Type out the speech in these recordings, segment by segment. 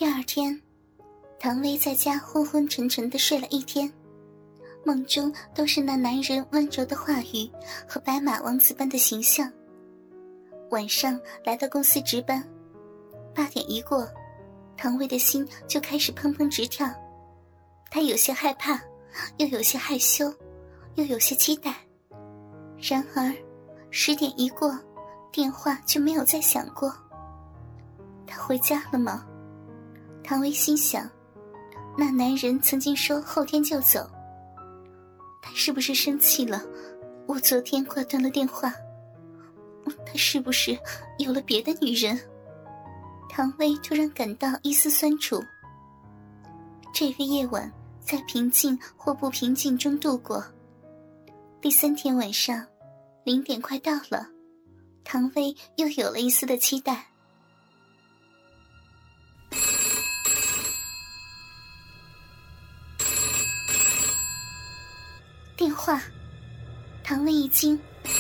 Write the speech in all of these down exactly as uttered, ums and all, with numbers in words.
第二天，唐薇在家昏昏沉沉地睡了一天，梦中都是那男人温柔的话语和白马王子般的形象。晚上来到公司值班，八点一过，唐薇的心就开始砰砰直跳，她有些害怕，又有些害羞，又有些期待。然而十点一过，电话就没有再响过。他回家了吗？唐薇心想，那男人曾经说后天就走，他是不是生气了？我昨天挂断了电话，他是不是有了别的女人？唐薇突然感到一丝酸楚。这个夜晚在平静或不平静中度过。第三天晚上零点快到了，唐薇又有了一丝的期待。电话，唐薇一惊，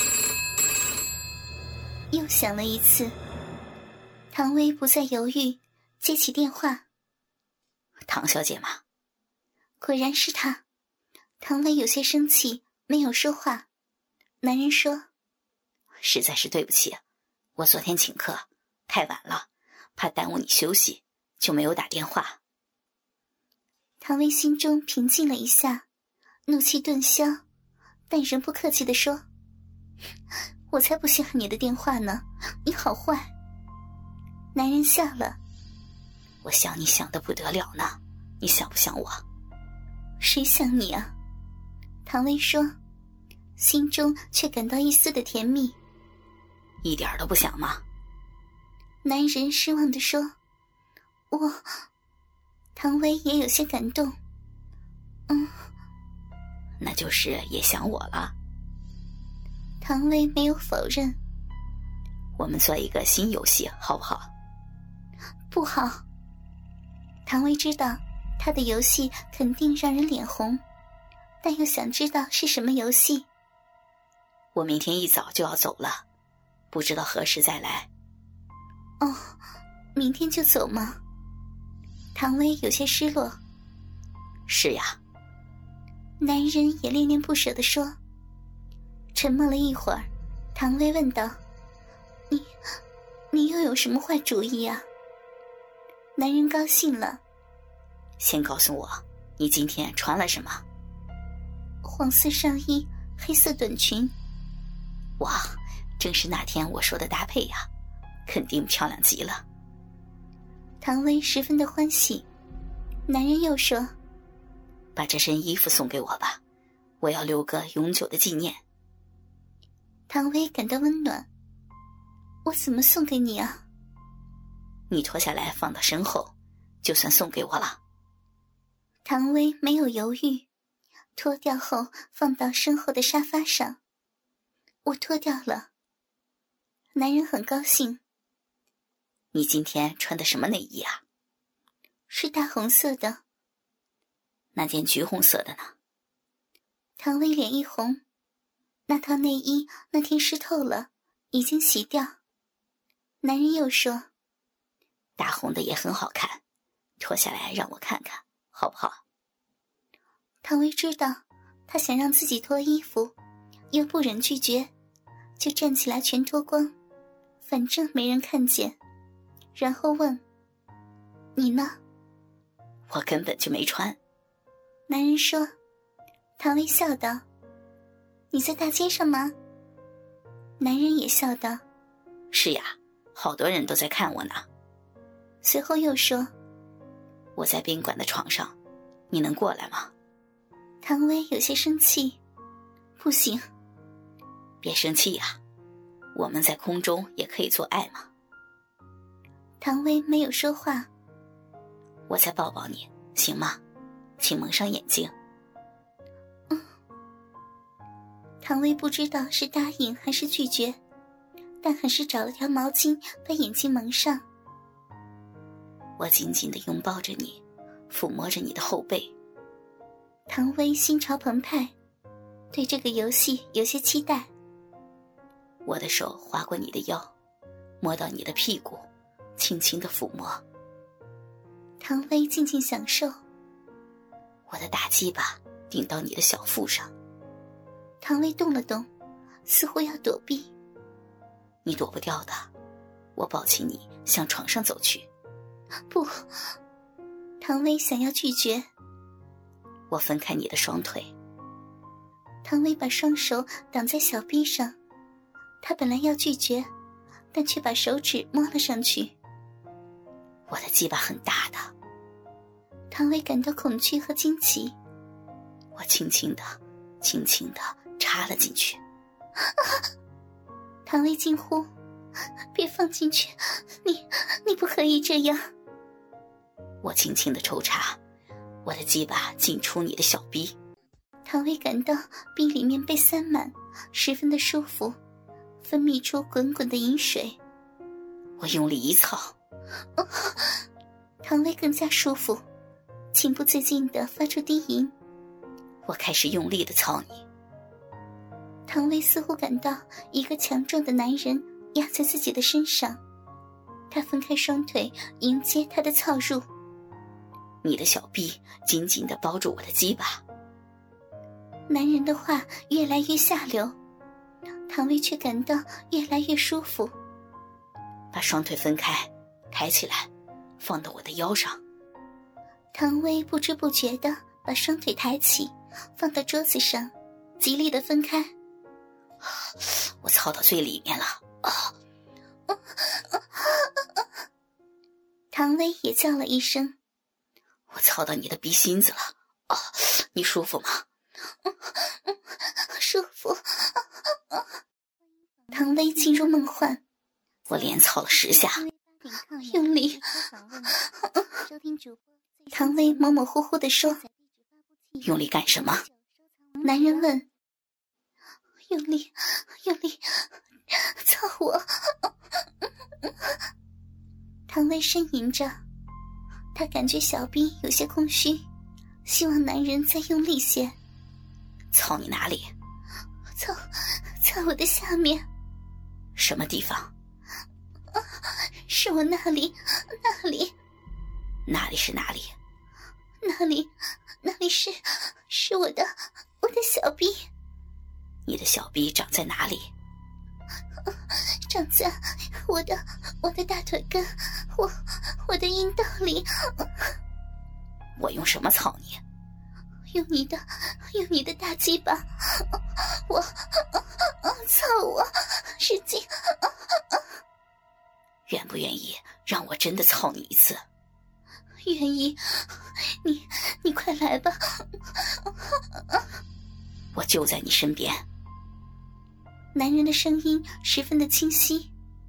又响了一次。唐薇不再犹豫，接起电话。 唐小姐吗？ 果然是他。唐薇有些生气，没有说话。男人说， 实在是对不起，我昨天请客太晚了，怕耽误你休息，就没有打电话。 唐薇心中平静了一下，怒气顿消，但仍不客气地说，我才不稀罕你的电话呢，你好坏。男人笑了， 我想你想得不得了呢，你想不想我？ 谁想你啊？唐薇说，心中却感到一丝的甜蜜。 一点都不想吗？ 男人失望地说，我……唐薇也有些感动。嗯， 那就是也想我了。 唐薇没有否认。 我们做一个新游戏好不好？ 不好。唐薇知道他的游戏肯定让人脸红，但又想知道是什么游戏。 我明天一早就要走了，不知道何时再来。 哦，明天就走吗？唐薇有些失落。 是呀。 男人也恋恋不舍地说。沉默了一会儿，唐薇问道，你你又有什么坏主意啊？男人高兴了。 先告诉我，你今天穿了什么？ 黄色上衣，黑色短裙。 哇，正是那天我说的搭配呀，肯定漂亮极了。 唐薇十分的欢喜。男人又说， 把这身衣服送给我吧，我要留个永久的纪念。 唐薇感到温暖。我怎么送给你啊？ 你脱下来放到身后，就算送给我了。 唐薇没有犹豫，脱掉后放到身后的沙发上。我脱掉了。男人很高兴。 你今天穿的什么内衣啊？ 是大红色的。 那件橘红色的呢？ 唐薇脸一红。那套内衣那天湿透了，已经洗掉。男人又说， 大红的也很好看，脱下来让我看看好不好？ 唐薇知道他想让自己脱衣服，又不忍拒绝，就站起来全脱光，反正没人看见。然后问，你呢？ 我根本就没穿。 男人说。唐薇笑道，你在大街上吗？男人也笑道， 是呀，好多人都在看我呢。 随后又说， 我在宾馆的床上，你能过来吗？ 唐薇有些生气。不行。 别生气呀，我们在空中也可以做爱嘛。 唐薇没有说话。 我再抱抱你，行吗？请蒙上眼睛。 嗯。唐薇不知道是答应还是拒绝，但还是找了条毛巾把眼睛蒙上。 我紧紧地拥抱着你，抚摸着你的后背。 唐薇心潮澎湃，对这个游戏有些期待。 我的手划过你的腰，摸到你的屁股，轻轻地抚摸。 唐薇静静享受。 我的大鸡巴顶到你的小腹上。 唐薇动了动，似乎要躲避。 你躲不掉的，我抱起你向床上走去。 不，唐薇想要拒绝。 我分开你的双腿。 唐薇把双手挡在小臂上，她本来要拒绝，但却把手指摸了上去。 我的鸡巴很大的。 唐薇感到恐惧和惊奇。 我轻轻地轻轻地插了进去。 唐薇惊呼，别放进去，你你不可以这样。 我轻轻地抽插，我的鸡巴进出你的小臂。 唐薇感到臂里面被塞满，十分的舒服，分泌出滚滚的饮水。 我用力一操， 哦，唐薇更加舒服，情不自禁地发出低吟。 我开始用力地操你。 唐薇似乎感到一个强壮的男人压在自己的身上，她分开双腿迎接他的操入。 你的小臂紧紧地包住我的鸡巴。 男人的话越来越下流，唐薇却感到越来越舒服。 把双腿分开，抬起来，放到我的腰上。 唐薇不知不觉地把双腿抬起，放到桌子上，极力地分开。 我操到最里面了啊！ 唐薇也叫了一声。 我操到你的鼻心子了啊！你舒服吗？ 舒服。唐薇进入梦幻。 我连操了十下， 用力。唐薇模模糊糊地说： 用力干什么？ 男人问。用力，用力，操我！唐薇呻吟着，她感觉小臂有些空虚，希望男人再用力些。 操你哪里？ 操，操我的下面。 什么地方？ 啊，是我那里，那里。 哪里是哪里？ 那里，那里是，是我的，我的小臂。 你的小臂长在哪里？ 长在我的我的大腿根，我我的阴道里。 我用什么操你？ 用你的用你的大鸡巴，我操我，使劲。 愿不愿意让我真的操你一次？ 愿意，你你快来吧。 我就在你身边。 男人的声音十分的清晰。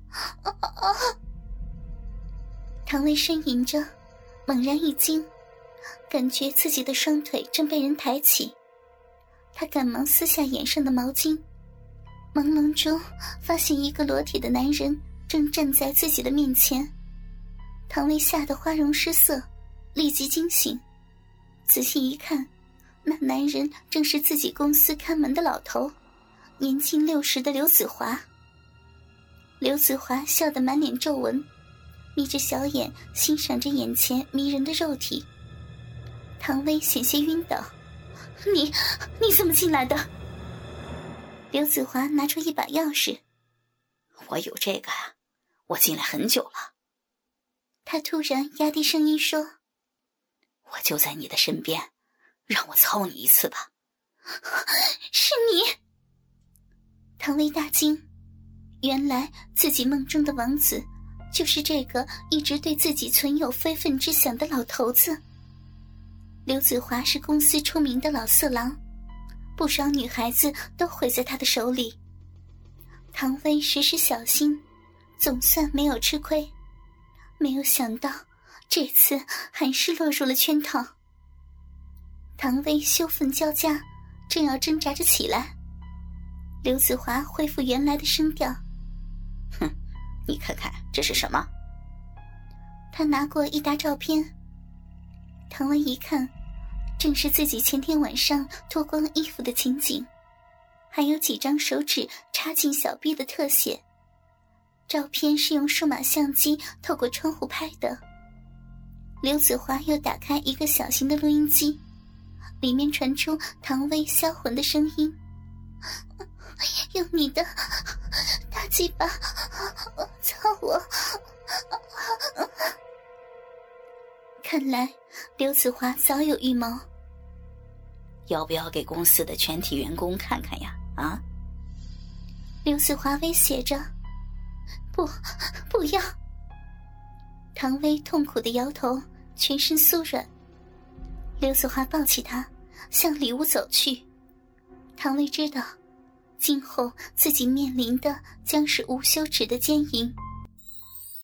唐薇呻吟着，猛然一惊，感觉自己的双腿正被人抬起。她赶忙撕下眼上的毛巾，朦胧中发现一个裸体的男人正站在自己的面前。唐薇吓得花容失色，立即惊醒，仔细一看，那男人正是自己公司看门的老头，年近六十的刘子华。刘子华笑得满脸皱纹，眯着小眼欣赏着眼前迷人的肉体。唐薇险些晕倒。你你怎么进来的？刘子华拿出一把钥匙。 我有这个啊，我进来很久了。 他突然压低声音说： 我就在你的身边，让我操你一次吧。 是你！唐薇大惊，原来自己梦中的王子就是这个一直对自己存有非分之想的老头子。刘子华是公司出名的老色狼，不少女孩子都毁在他的手里。唐薇时时小心，总算没有吃亏。没有想到这次还是落入了圈套。唐薇羞愤交加，正要挣扎着起来，刘子华恢复原来的声调： 哼，你看看这是什么？ 他拿过一沓照片。唐薇一看，正是自己前天晚上脱光衣服的情景，还有几张手指插进小臂的特写。照片是用数码相机透过窗户拍的。 刘子华又打开一个小型的录音机，里面传出唐薇销魂的声音：“用你的大鸡巴操我！”看来刘子华早有预谋。 要不要给公司的全体员工看看呀？啊？ 刘子华威胁着：“不，不要！”唐薇痛苦地摇头，全身酥软。刘子华抱起她，向里屋走去。唐薇知道，今后自己面临的将是无休止的奸淫。